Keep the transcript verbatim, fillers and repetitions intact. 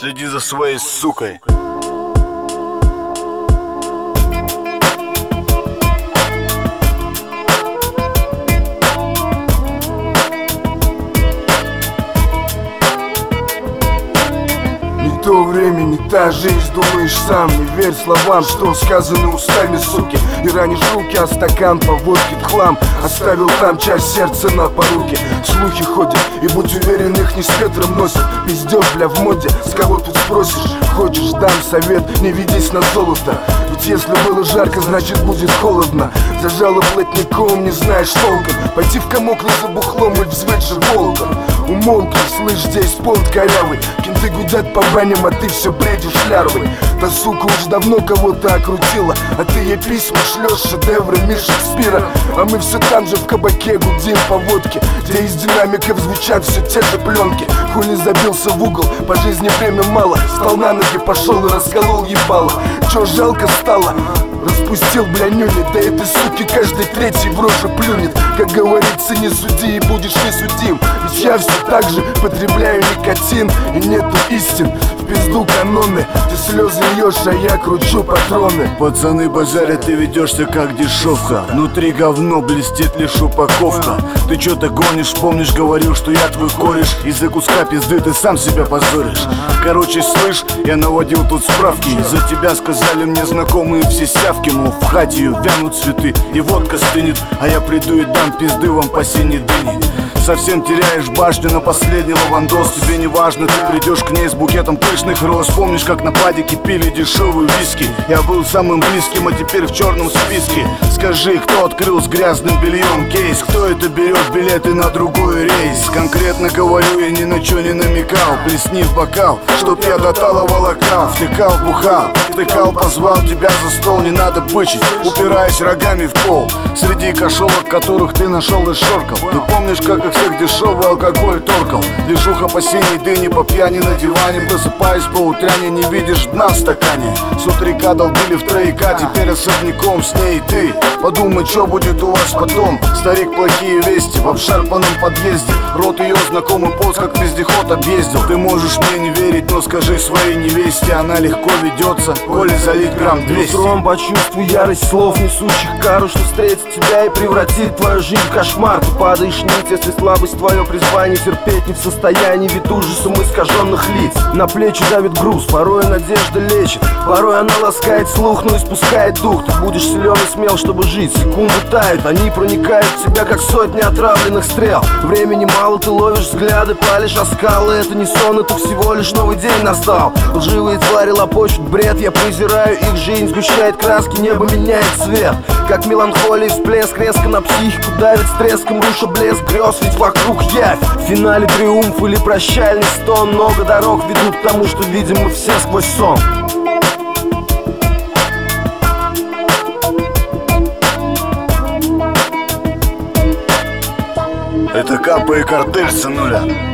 Следи за своей сукой. Не то время, не та жизнь, думаешь сам. Не верь словам, что сказаны устами, суки. И ранишь руки, а стакан по водке в хлам. Оставил там часть сердца на поруке. Слухи ходят, и будь уверен, их не с ветром носят. Пиздёж, бля, в моде, с кого тут спросишь? Хочешь, дам совет, не ведись на золото. Ведь если было жарко, значит будет холодно. Зажало плотником, не знаешь толком. Пойти в комок за бухлом и взвыть же волком. Умолкни, слышь, здесь понт корявый. Кенты гудят по баням, а ты все бредишь лярвой. Та сука уж давно кого-то окрутила, а ты ей письма шлешь, шедеврами Шекспира. А мы все там же в кабаке гудим по водке, где из динамиков звучат все те же пленки. Хули забился в угол, по жизни время мало. Встал на ноги, пошел и расколол ебало. Че жалко стало? Распустил, бля, нюни. Да этой суки каждый третий в рожу плюнет. Как говорится, не суди и будешь не судим. Ведь я все так же потребляю никотин. И нету истин, в пизду каноны. Ты слезы льешь, а я кручу патроны. Пацаны базарят, ты ведешься как дешевка. Внутри говно, блестит лишь упаковка. Ты чё-то гонишь, помнишь, говорил, что я твой кореш. Из-за куска пизды ты сам себя позоришь. Короче, слышь, я наводил тут справки. Из-за тебя сказали мне знакомые все сявки. Мол, в хате ее вянут цветы и водка стынет. А я приду и дам пизды вам по синей дыне. Совсем теряешь башню на последний лавандос. Тебе не важно, ты придешь к ней с букетом пышных роз. Помнишь, как на падике пили дешевые виски? Я был самым близким, а теперь в черном списке. Скажи, кто открыл с грязным бельем кейс? Кто это берет билеты на другой рейс? Конкретно говорю, я ни на чё не намекал. Плесни в бокал, чтоб я до талого локал. Втыкал, бухал, втыкал, позвал тебя за стол. Не надо бычить, упираясь рогами в пол. Среди кошелок, которых ты нашел и шоркал. Ты помнишь, как их всех дешевый алкоголь торкал? Движуха по синей дыне, по пьяни на диване. Просыпаюсь по утряне, не видишь дна в стакане. С утрека долбили в трояка, теперь особняком с ней ты. Подумай, что будет у вас потом. Старик, плохие вести в обшарпанном подъезде. Рот ее знакомый пост, как вездеход объездил. Ты можешь мне не верить, но скажи своей невесте. Она легко ведется, коли залить грамм двести. Утром почувствуй ярость слов, несущих кару, что встретит тебя и превратит твою жизнь в кошмар. Ты падаешь ниц, если слабость твое призвание. Терпеть не в состоянии, вид ужасом искаженных лиц. На плечи давит груз, порой надежда лечит. Порой она ласкает слух, но испускает дух. Ты будешь силен и смел, чтобы жить. Секунды тают, они проникают в тебя, как сотни отравленных стрел. Времени мало, ты ловишь взгляды, палишь о скалы. Это не сон, это всего лишь новый день настал. Лживые твари лопочут бред, я презираю их жизнь. Сгущает краски, небо меняет цвет. Как меланхолия всплеск, резко на психику давит с треском, руша блеск грез, ведь вокруг явь. В финале триумф или прощальный стон. Много дорог ведут к тому, что видим мы все сквозь сон. Это Капа и Картель, сынуля.